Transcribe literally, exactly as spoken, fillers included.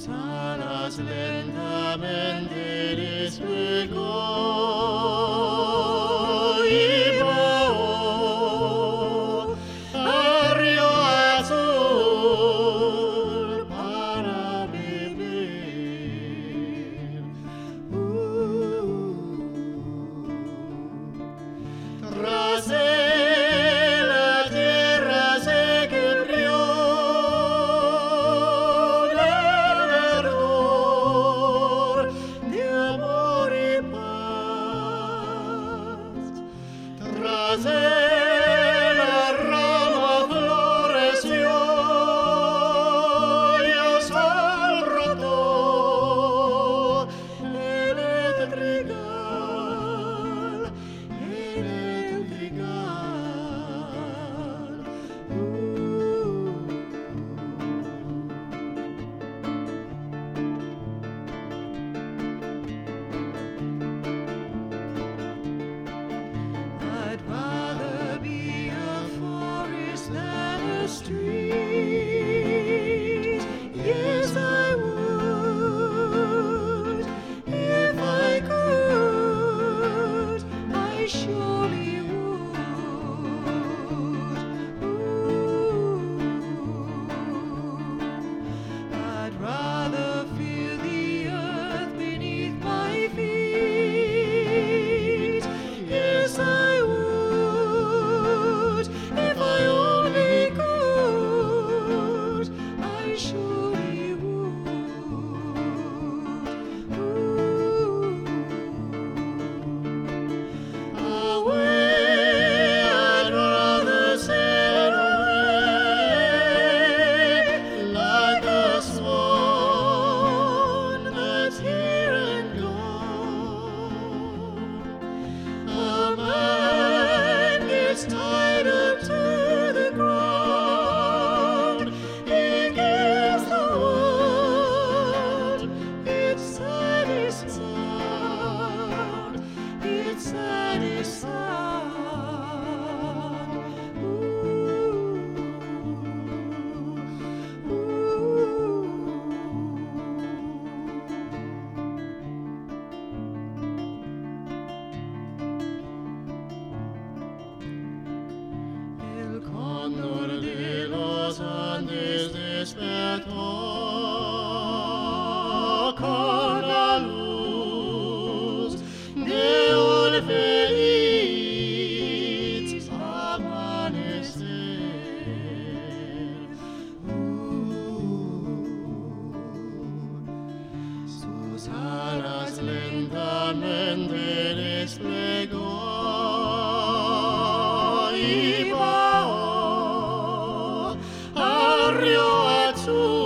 salas lentamente desplegó y bajó al río azul para beber. Uh, tras él la tierra se cubrió de verdor, de amor y paz. Tras él la rama floreció y el sol rotó en el trigal, en el trigal. Uh. I'd rather be a forest than a street. Yes, I would. If I could, I surely would. Ooh. I'd rather feel the earth beneath my feet. Yes, I would. If I only could, I surely would. Ooh. Away, I'd rather sail away like a swan that's here and gone. A man gets tied up to the ground. He gives the world its saddest sound, its saddest sound. Ooh, El cóndor de los Andes despertó con la luz de un feliz amanecer. Uh, sus alas lentamente desplegó y bajó al río azul.